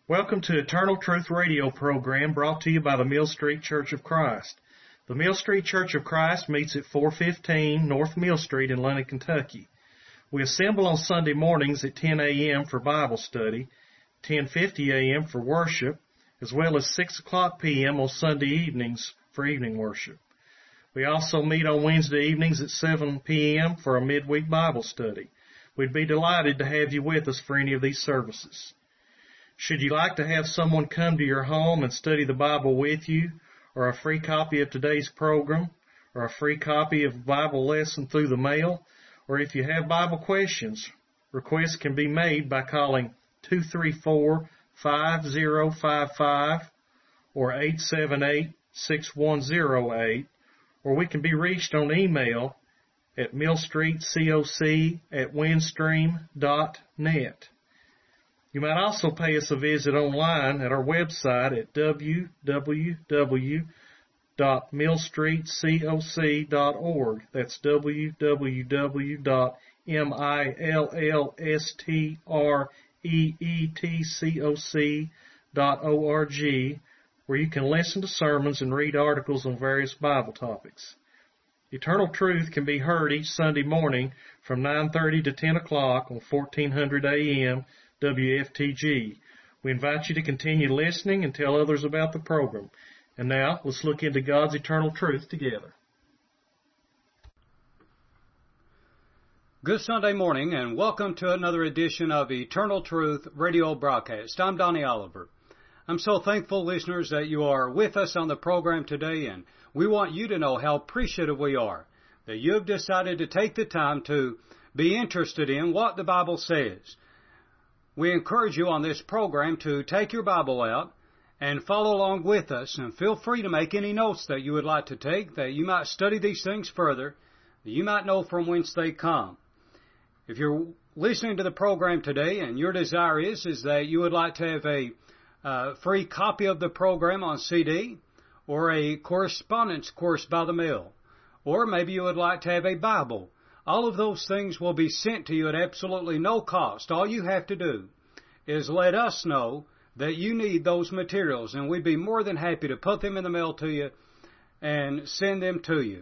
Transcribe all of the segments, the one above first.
Welcome to Eternal Truth Radio program brought to you by the Mill Street Church of Christ. The Mill Street Church of Christ meets at 415 North Mill Street in London, Kentucky. We assemble on Sunday mornings at 10 a.m. for Bible study, 10:50 a.m. for worship, as well as 6 o'clock p.m. on Sunday evenings for evening worship. We also meet on Wednesday evenings at 7 p.m. for a midweek Bible study. We'd be delighted to have you with us for any of these services. Should you like to have someone come to your home and study the Bible with you, or a free copy of today's program, or a free copy of a Bible lesson through the mail, or if you have Bible questions, requests can be made by calling 234-5055 or 878-6108, or we can be reached on email at millstreetcoc@windstream.net. You might also pay us a visit online at our website at www.millstreetcoc.org. That's www.millstreetcoc.org, where you can listen to sermons and read articles on various Bible topics. Eternal Truth can be heard each Sunday morning from 9:30 to 10 o'clock on 1400 AM WFTG. We invite you to continue listening and tell others about the program. And now, let's look into God's eternal truth together. Good Sunday morning, and welcome to another edition of Eternal Truth Radio Broadcast. I'm Donnie Oliver. I'm so thankful, listeners, that you are with us on the program today, and we want you to know how appreciative we are that you have decided to take the time to be interested in what the Bible says. We encourage you on this program to take your Bible out and follow along with us, and feel free to make any notes that you would like to take, that you might study these things further, that you might know from whence they come. If you're listening to the program today and your desire is that you would like to have a free copy of the program on CD, or a correspondence course by the mail, or maybe you would like to have a Bible, all of those things will be sent to you at absolutely no cost. All you have to do is let us know that you need those materials, and we'd be more than happy to put them in the mail to you and send them to you.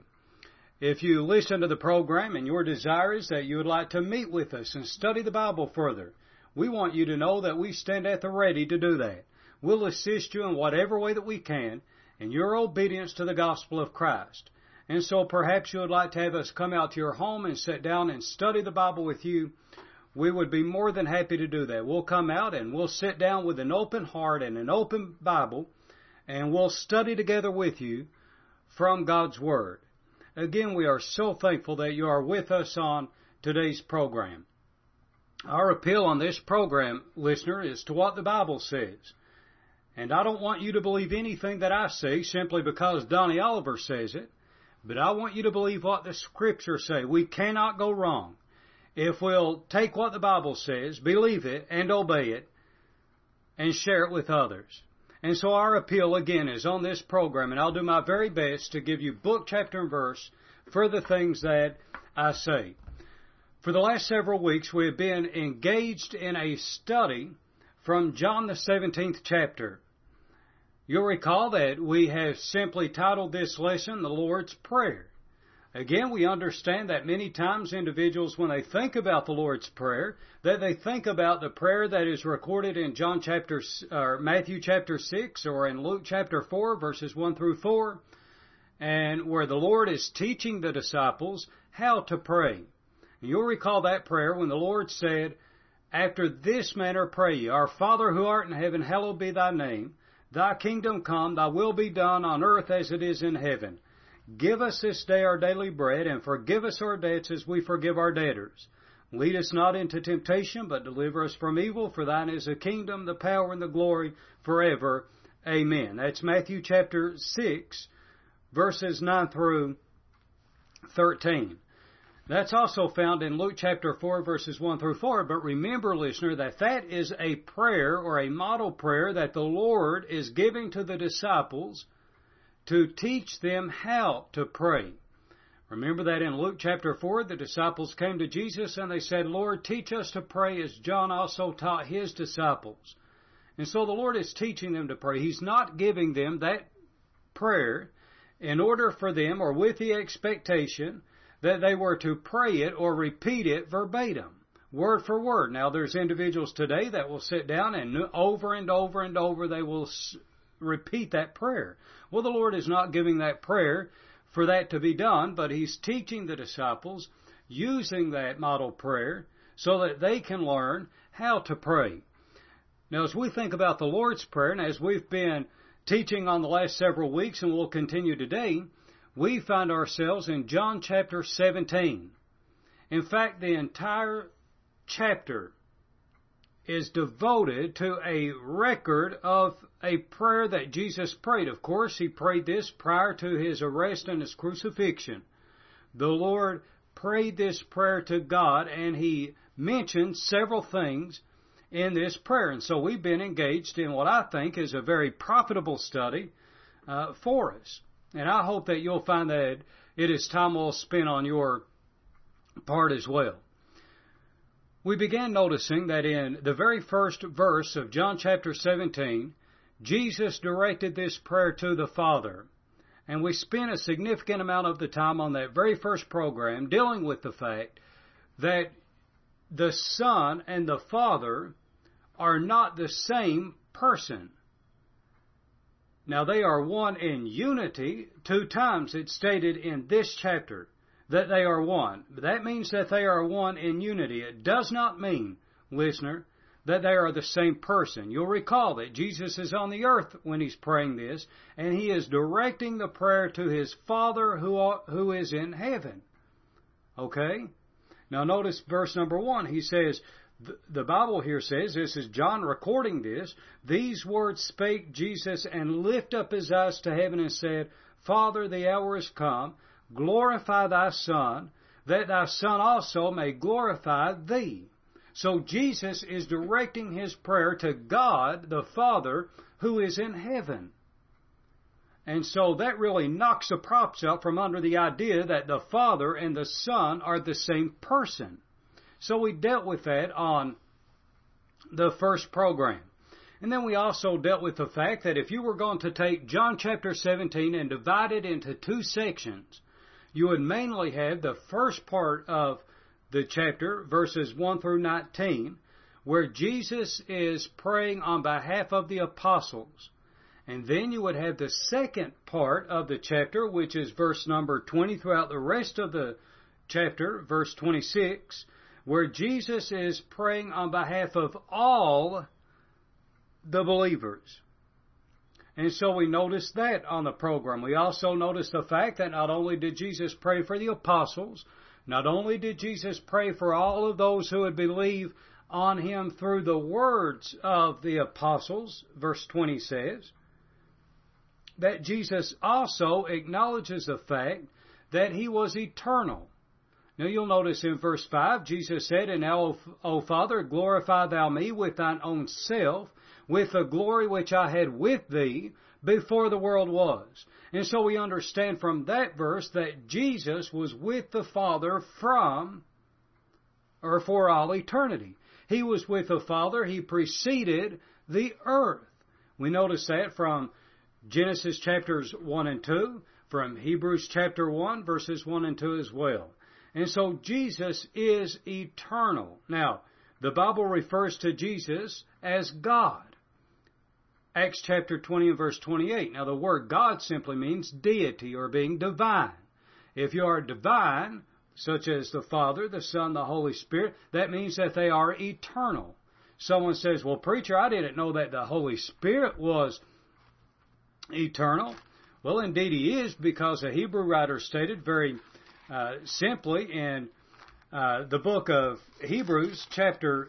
If you listen to the program and your desire is that you would like to meet with us and study the Bible further, we want you to know that we stand at the ready to do that. We'll assist you in whatever way that we can in your obedience to the gospel of Christ. And so perhaps you would like to have us come out to your home and sit down and study the Bible with you. We would be more than happy to do that. We'll come out and we'll sit down with an open heart and an open Bible, and we'll study together with you from God's Word. Again, we are so thankful that you are with us on today's program. Our appeal on this program, listener, is to what the Bible says. And I don't want you to believe anything that I say simply because Donnie Oliver says it, but I want you to believe what the Scriptures say. We cannot go wrong if we'll take what the Bible says, believe it, and obey it, and share it with others. And so our appeal, again, is on this program, and I'll do my very best to give you book, chapter, and verse for the things that I say. For the last several weeks, we have been engaged in a study from John the 17th chapter. You'll recall that we have simply titled this lesson, The Lord's Prayer. Again, we understand that many times individuals, when they think about the Lord's Prayer, that they think about the prayer that is recorded in Matthew chapter 6 or in Luke chapter 4, verses 1 through 4, and where the Lord is teaching the disciples how to pray. And you'll recall that prayer when the Lord said, "After this manner pray ye, Our Father who art in heaven, hallowed be thy name. Thy kingdom come, thy will be done on earth as it is in heaven. Give us this day our daily bread, and forgive us our debts as we forgive our debtors. Lead us not into temptation, but deliver us from evil. For thine is the kingdom, the power, and the glory forever. Amen." That's Matthew chapter 6, verses 9 through 13. That's also found in Luke chapter 4, verses 1 through 4. But remember, listener, that is a prayer or a model prayer that the Lord is giving to the disciples to teach them how to pray. Remember that in Luke chapter 4, the disciples came to Jesus and they said, "Lord, teach us to pray as John also taught his disciples." And so the Lord is teaching them to pray. He's not giving them that prayer in order for them, or with the expectation that they were to pray it or repeat it verbatim, word for word. Now, there's individuals today that will sit down and over and over and over they will repeat that prayer. Well, the Lord is not giving that prayer for that to be done, but He's teaching the disciples using that model prayer so that they can learn how to pray. Now, as we think about the Lord's Prayer, and as we've been teaching on the last several weeks and will continue today, we find ourselves in John chapter 17. In fact, the entire chapter is devoted to a record of a prayer that Jesus prayed. Of course, He prayed this prior to His arrest and His crucifixion. The Lord prayed this prayer to God, and He mentioned several things in this prayer. And so we've been engaged in what I think is a very profitable study for us. And I hope that you'll find that it is time well spent on your part as well. We began noticing that in the very first verse of John chapter 17, Jesus directed this prayer to the Father. And we spent a significant amount of the time on that very first program dealing with the fact that the Son and the Father are not the same person. Now, they are one in unity. 2 times it's stated in this chapter that they are one. That means that they are one in unity. It does not mean, listener, that they are the same person. You'll recall that Jesus is on the earth when He's praying this, and He is directing the prayer to His Father who is in heaven. Okay? Now notice verse number 1. He says, the Bible here says, this is John recording this, these words spake Jesus and lift up His eyes to heaven and said, Father, the hour is come, glorify Thy Son, that Thy Son also may glorify Thee. So Jesus is directing His prayer to God, the Father, who is in heaven. And so that really knocks the props out from under the idea that the Father and the Son are the same person. So we dealt with that on the first program. And then we also dealt with the fact that if you were going to take John chapter 17 and divide it into 2 sections, you would mainly have the first part of the chapter, verses 1 through 19, where Jesus is praying on behalf of the apostles. And then you would have the second part of the chapter, which is verse number 20 throughout the rest of the chapter, verse 26, where Jesus is praying on behalf of all the believers. And so we noticed that on the program. We also noticed the fact that not only did Jesus pray for the apostles, not only did Jesus pray for all of those who would believe on Him through the words of the apostles, verse 20 says, that Jesus also acknowledges the fact that He was eternal. Now you'll notice in verse 5, Jesus said, And now, O Father, glorify Thou me with Thine own self, with the glory which I had with Thee before the world was. And so we understand from that verse that Jesus was with the Father for all eternity. He was with the Father. He preceded the earth. We notice that from Genesis chapters 1 and 2, from Hebrews chapter 1, verses 1 and 2 as well. And so Jesus is eternal. Now, the Bible refers to Jesus as God. Acts chapter 20 and verse 28. Now, the word God simply means deity or being divine. If you are divine, such as the Father, the Son, the Holy Spirit, that means that they are eternal. Someone says, well, preacher, I didn't know that the Holy Spirit was eternal. Well, indeed He is, because a Hebrew writer stated very simply in the book of Hebrews chapter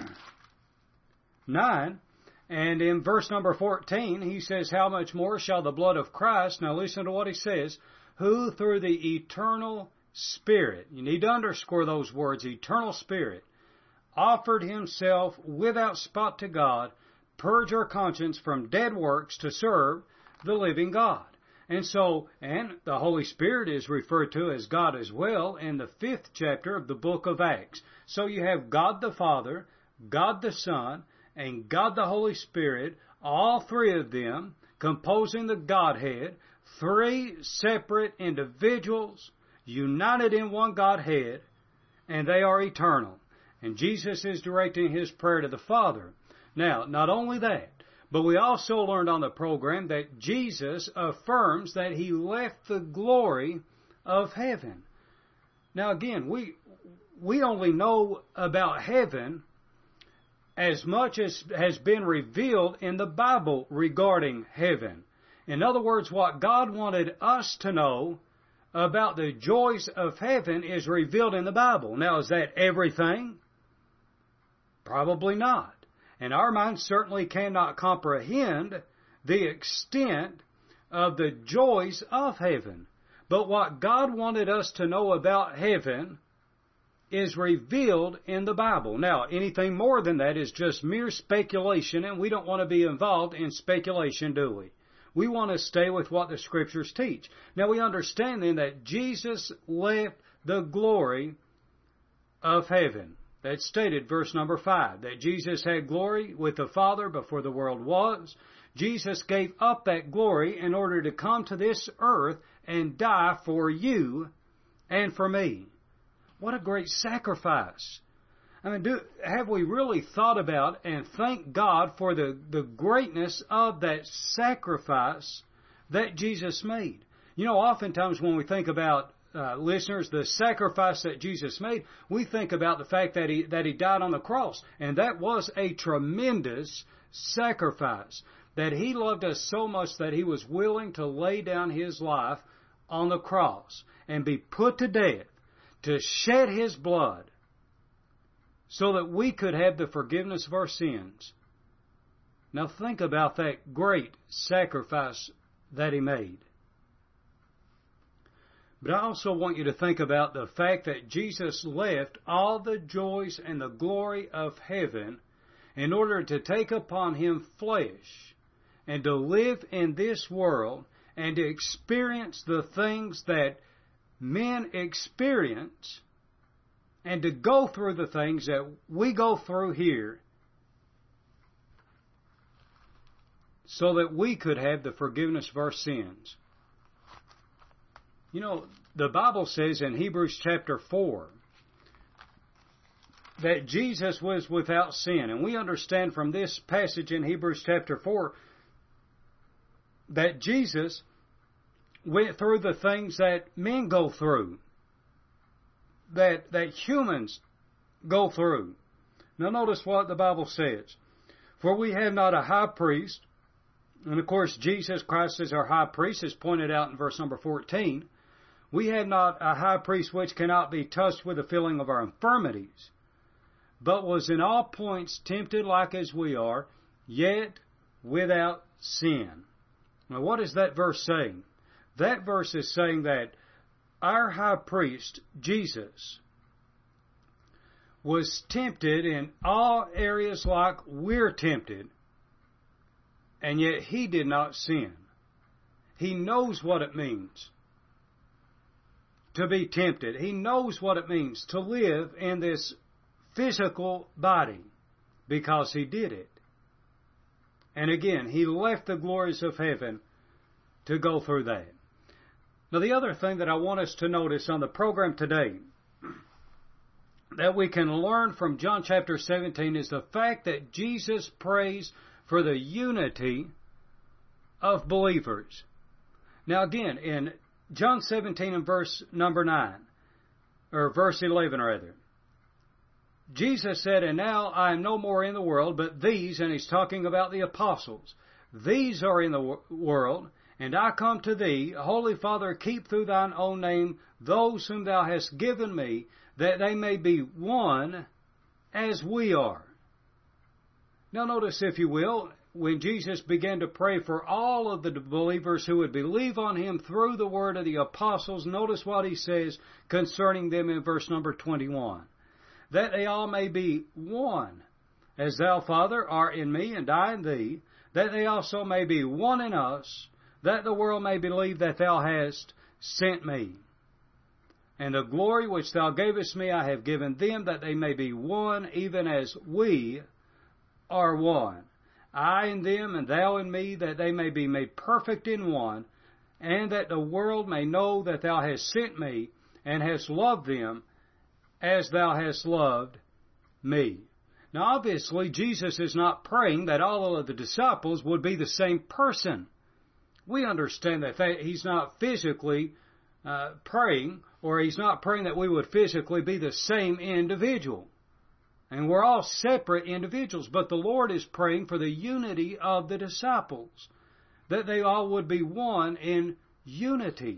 9, and in verse number 14, he says, How much more shall the blood of Christ, now listen to what he says, who through the eternal Spirit, you need to underscore those words, eternal Spirit, offered Himself without spot to God, purge your conscience from dead works to serve the living God. And so, and the Holy Spirit is referred to as God as well in the 5th chapter of the book of Acts. So you have God the Father, God the Son, and God the Holy Spirit, all three of them composing the Godhead, three separate individuals united in one Godhead, and they are eternal. And Jesus is directing His prayer to the Father. Now, not only that, but we also learned on the program that Jesus affirms that He left the glory of heaven. Now again, we only know about heaven as much as has been revealed in the Bible regarding heaven. In other words, what God wanted us to know about the joys of heaven is revealed in the Bible. Now, is that everything? Probably not. And our minds certainly cannot comprehend the extent of the joys of heaven. But what God wanted us to know about heaven is revealed in the Bible. Now, anything more than that is just mere speculation, and we don't want to be involved in speculation, do we? We want to stay with what the Scriptures teach. Now, we understand then that Jesus left the glory of heaven. That's stated, verse number 5, that Jesus had glory with the Father before the world was. Jesus gave up that glory in order to come to this earth and die for you and for me. What a great sacrifice. I mean, have we really thought about and thank God for the greatness of that sacrifice that Jesus made? You know, oftentimes when we think about, listeners, the sacrifice that Jesus made, we think about the fact that He died on the cross. And that was a tremendous sacrifice. That He loved us so much that He was willing to lay down His life on the cross and be put to death, to shed His blood, so that we could have the forgiveness of our sins. Now think about that great sacrifice that He made. But I also want you to think about the fact that Jesus left all the joys and the glory of heaven in order to take upon Him flesh and to live in this world and to experience the things that men experience and to go through the things that we go through here so that we could have the forgiveness of our sins. You know, the Bible says in Hebrews chapter 4 that Jesus was without sin. And we understand from this passage in Hebrews chapter 4 that Jesus went through the things that men go through, that humans go through. Now notice what the Bible says. For we have not a high priest, and of course Jesus Christ is our high priest, as pointed out in verse number 14. We have not a high priest which cannot be touched with the feeling of our infirmities, but was in all points tempted like as we are, yet without sin. Now what is that verse saying? That verse is saying that our high priest, Jesus, was tempted in all areas like we're tempted, and yet He did not sin. He knows what it means to be tempted. He knows what it means to live in this physical body because He did it. And again, He left the glories of heaven to go through that. Now, the other thing that I want us to notice on the program today that we can learn from John chapter 17 is the fact that Jesus prays for the unity of believers. Now, again, in John 17 and verse number 9, or verse 11 rather, Jesus said, "And now I am no more in the world, but these," and He's talking about the apostles, "these are in the world, and I come to Thee. Holy Father, keep through Thine own name those whom Thou hast given Me, that they may be one as we are." Now notice, if you will, when Jesus began to pray for all of the believers who would believe on Him through the word of the apostles, notice what He says concerning them in verse number 21. That they all may be one, as Thou, Father, art in Me and I in Thee, that they also may be one in us, that the world may believe that Thou hast sent Me. And the glory which Thou gavest Me I have given them, that they may be one, even as we are one. I in them, and thou in me, that they may be made perfect in one, and that the world may know that thou hast sent me, and hast loved them as thou hast loved me. Now obviously Jesus is not praying that all of the disciples would be the same person. We understand that He's not physically praying, or He's not praying that we would physically be the same individual. And we're all separate individuals, but the Lord is praying for the unity of the disciples, that they all would be one in unity,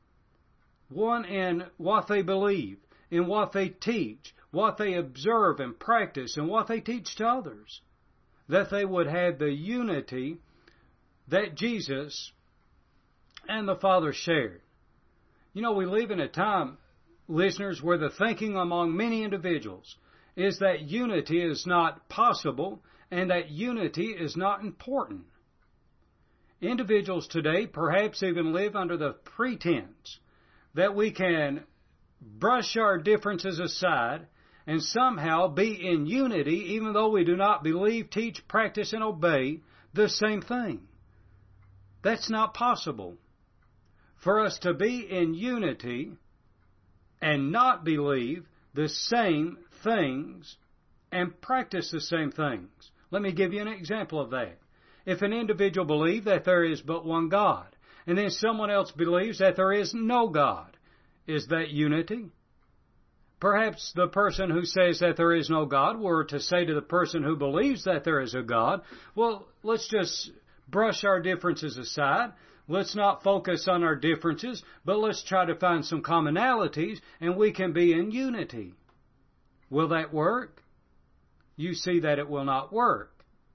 one in what they believe, in what they teach, what they observe and practice, and what they teach to others, that they would have the unity that Jesus and the Father shared. You know, we live in a time, listeners, where the thinking among many individuals is that unity is not possible and that unity is not important. Individuals today perhaps even live under the pretense that we can brush our differences aside and somehow be in unity even though we do not believe, teach, practice, and obey the same thing. That's not possible. For us to be in unity and not believe the same things and practice the same things. Let me give you an example of that. If an individual believes that there is but one God, and then someone else believes that there is no God, is that unity? Perhaps the person who says that there is no God were to say to the person who believes that there is a God, well, let's just brush our differences aside. Let's not focus on our differences, but let's try to find some commonalities, and we can be in unity. Will that work? You see that it will not work.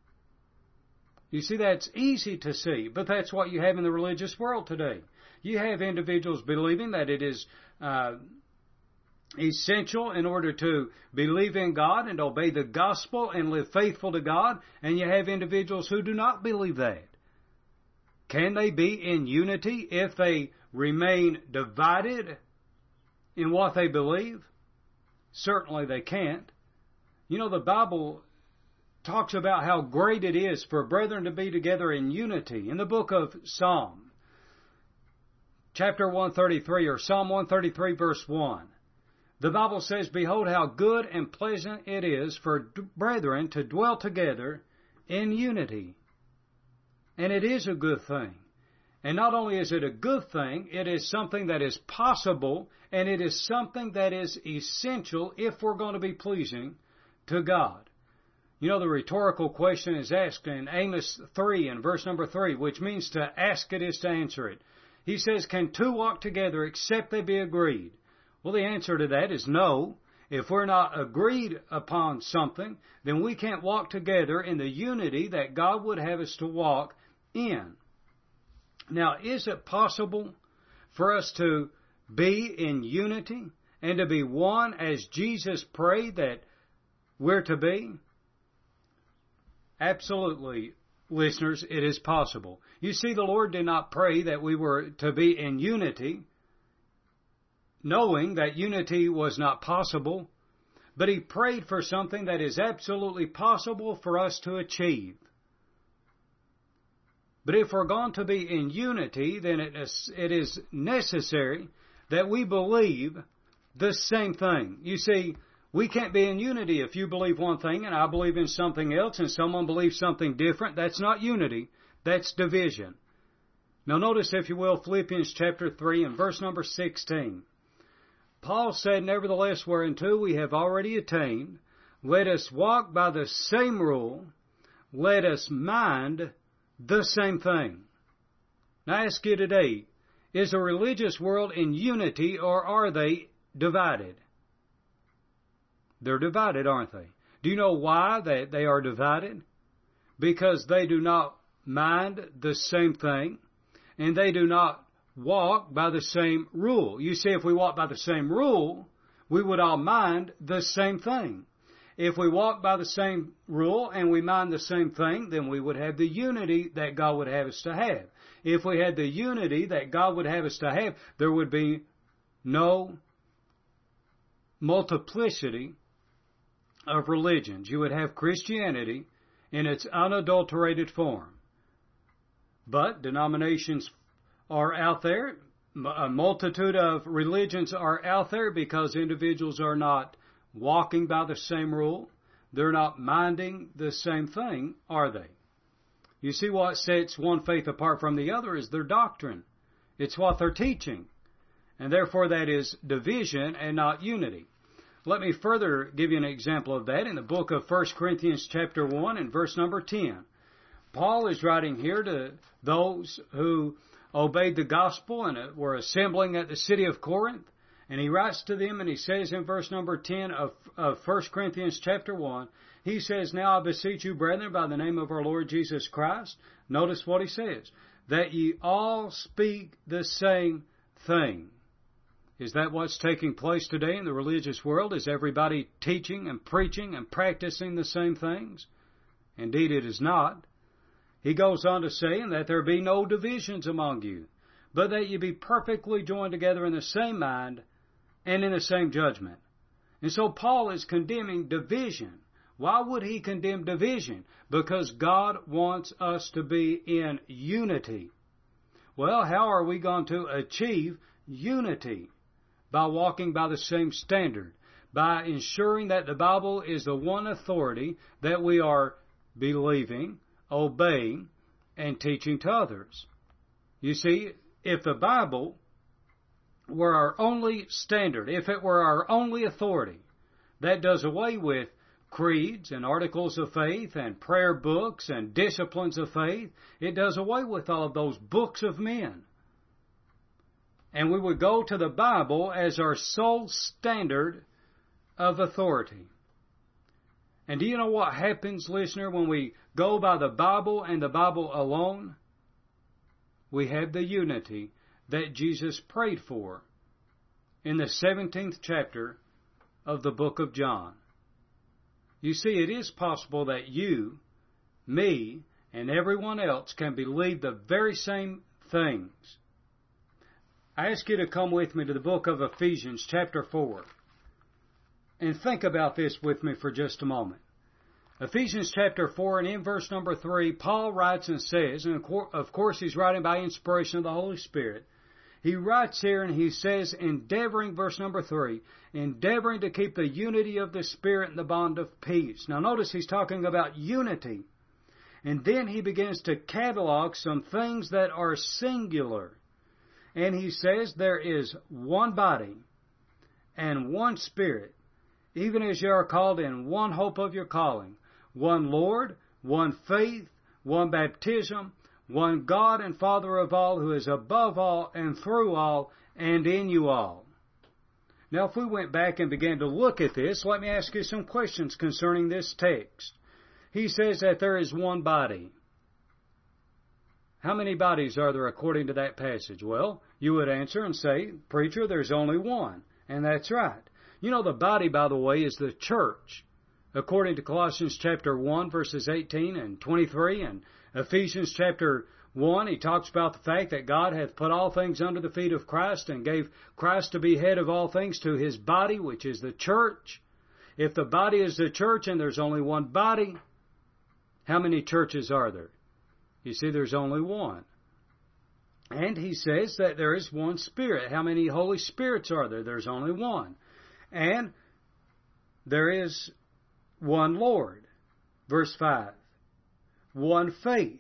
You see, that's easy to see, but that's what you have in the religious world today. You have individuals believing that it is essential in order to believe in God and obey the gospel and live faithful to God, and you have individuals who do not believe that. Can they be in unity if they remain divided in what they believe? Certainly they can't. You know, the Bible talks about how great it is for brethren to be together in unity. In the book of Psalm, chapter 133, or Psalm 133, verse 1, the Bible says, "Behold how good and pleasant it is for brethren to dwell together in unity." And it is a good thing. And not only is it a good thing, it is something that is possible, and it is something that is essential if we're going to be pleasing to God. You know, the rhetorical question is asked in Amos 3 and verse number 3, which means to ask it is to answer it. He says, "Can two walk together except they be agreed?" Well, the answer to that is no. If we're not agreed upon something, then we can't walk together in the unity that God would have us to walk in. Now, is it possible for us to be in unity and to be one as Jesus prayed that we're to be? Absolutely, listeners, it is possible. You see, the Lord did not pray that we were to be in unity, knowing that unity was not possible, but He prayed for something that is absolutely possible for us to achieve. But if we're going to be in unity, then it is necessary that we believe the same thing. You see, we can't be in unity if you believe one thing and I believe in something else and someone believes something different. That's not unity. That's division. Now notice, if you will, Philippians chapter 3 and verse number 16. Paul said, "Nevertheless, whereunto we have already attained, let us walk by the same rule, let us mind the same thing." Now I ask you today, is the religious world in unity or are they divided? They're divided, aren't they? Do you know why they are divided? Because they do not mind the same thing, and they do not walk by the same rule. You see, if we walk by the same rule, we would all mind the same thing. If we walk by the same rule and we mind the same thing, then we would have the unity that God would have us to have. If we had the unity that God would have us to have, there would be no multiplicity of religions. You would have Christianity in its unadulterated form. But denominations are out there. A multitude of religions are out there because individuals are not walking by the same rule. They're not minding the same thing, are they? You see, what sets one faith apart from the other is their doctrine. It's what they're teaching. And therefore that is division and not unity. Let me further give you an example of that in the book of 1 Corinthians chapter 1 and verse number 10. Paul is writing here to those who obeyed the gospel and were assembling at the city of Corinth. And he writes to them and he says in verse number 10 of 1 Corinthians chapter 1, he says, "Now I beseech you, brethren, by the name of our Lord Jesus Christ," notice what he says, "that ye all speak the same thing." Is that what's taking place today in the religious world? Is everybody teaching and preaching and practicing the same things? Indeed, it is not. He goes on to say, "And that there be no divisions among you, but that ye be perfectly joined together in the same mind and in the same judgment." And so Paul is condemning division. Why would he condemn division? Because God wants us to be in unity. Well, how are we going to achieve unity? By walking by the same standard, by ensuring that the Bible is the one authority that we are believing, obeying, and teaching to others. You see, if the Bible were our only standard, if it were our only authority, that does away with creeds and articles of faith and prayer books and disciplines of faith. It does away with all of those books of men. And we would go to the Bible as our sole standard of authority. And do you know what happens, listener, when we go by the Bible and the Bible alone? We have the unity that Jesus prayed for in the 17th chapter of the book of John. You see, it is possible that you, me, and everyone else can believe the very same things. I ask you to come with me to the book of Ephesians chapter 4 and think about this with me for just a moment. Ephesians chapter 4 and in verse number 3, Paul writes and says, and of course he's writing by inspiration of the Holy Spirit, he writes here and he says, endeavoring, verse number 3, endeavoring to keep the unity of the Spirit in the bond of peace. Now notice he's talking about unity. And then he begins to catalog some things that are singular. And he says there is one body and one Spirit, even as you are called in one hope of your calling, one Lord, one faith, one baptism, one God and Father of all, who is above all and through all and in you all. Now, if we went back and began to look at this, let me ask you some questions concerning this text. He says that there is one body. How many bodies are there according to that passage? Well, you would answer and say, preacher, there's only one. And that's right. You know, the body, by the way, is the church. According to Colossians chapter 1, verses 18 and 23, and Ephesians chapter 1, he talks about the fact that God hath put all things under the feet of Christ and gave Christ to be head of all things to his body, which is the church. If the body is the church and there's only one body, how many churches are there? You see, there's only one. And he says that there is one Spirit. How many Holy Spirits are there? There's only one. And there is one Lord. Verse 5. One faith.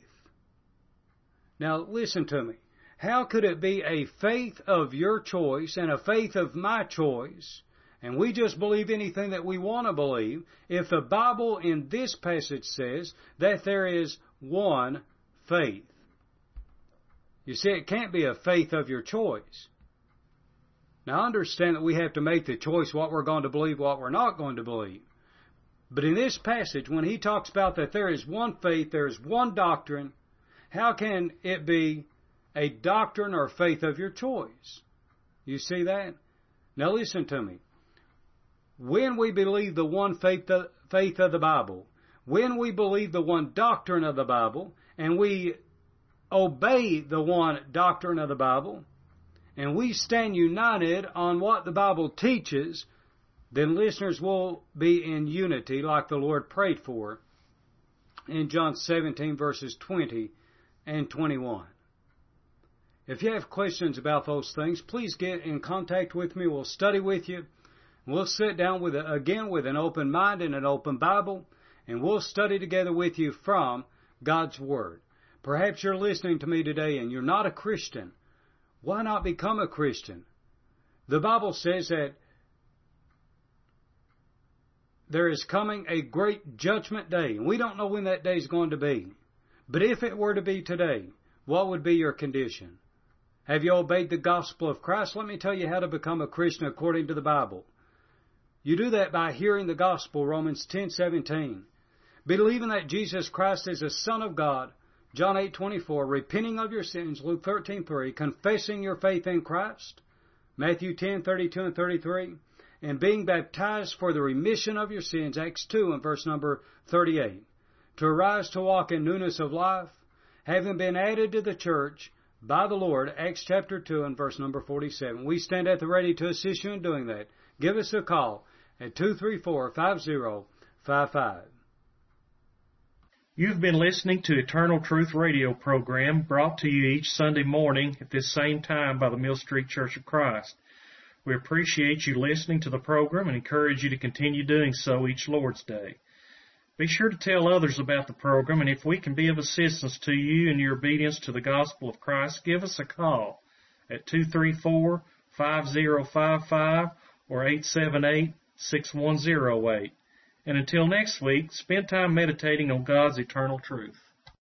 Now listen to me. How could it be a faith of your choice and a faith of my choice, and we just believe anything that we want to believe, if the Bible in this passage says that there is one faith? You see, it can't be a faith of your choice. Now, I understand that we have to make the choice what we're going to believe, what we're not going to believe. But in this passage, when he talks about that there is one faith, there is one doctrine, how can it be a doctrine or faith of your choice? You see that? Now listen to me. When we believe the one faith of the Bible, when we believe the one doctrine of the Bible, and we obey the one doctrine of the Bible, and we stand united on what the Bible teaches, then listeners will be in unity like the Lord prayed for in John 17 verses 20 and 21. If you have questions about those things, please get in contact with me. We'll study with you. We'll sit down with an open mind and an open Bible, and we'll study together with you from God's Word. Perhaps you're listening to me today and you're not a Christian. Why not become a Christian? The Bible says that there is coming a great judgment day. We don't know when that day is going to be. But if it were to be today, what would be your condition? Have you obeyed the gospel of Christ? Let me tell you how to become a Christian according to the Bible. You do that by hearing the gospel, Romans 10:17. Believing that Jesus Christ is the Son of God, John 8:24. Repenting of your sins, Luke 13:3. Confessing your faith in Christ, Matthew 10:32 and 33. And being baptized for the remission of your sins, Acts 2 and verse number 38. To arise to walk in newness of life, having been added to the church by the Lord, Acts chapter 2 and verse number 47. We stand at the ready to assist you in doing that. Give us a call at 234-5055. You've been listening to Eternal Truth Radio program brought to you each Sunday morning at this same time by the Mill Street Church of Christ. We appreciate you listening to the program and encourage you to continue doing so each Lord's Day. Be sure to tell others about the program, and if we can be of assistance to you in your obedience to the gospel of Christ, give us a call at 234-5055 or 878-6108. And until next week, spend time meditating on God's eternal truth.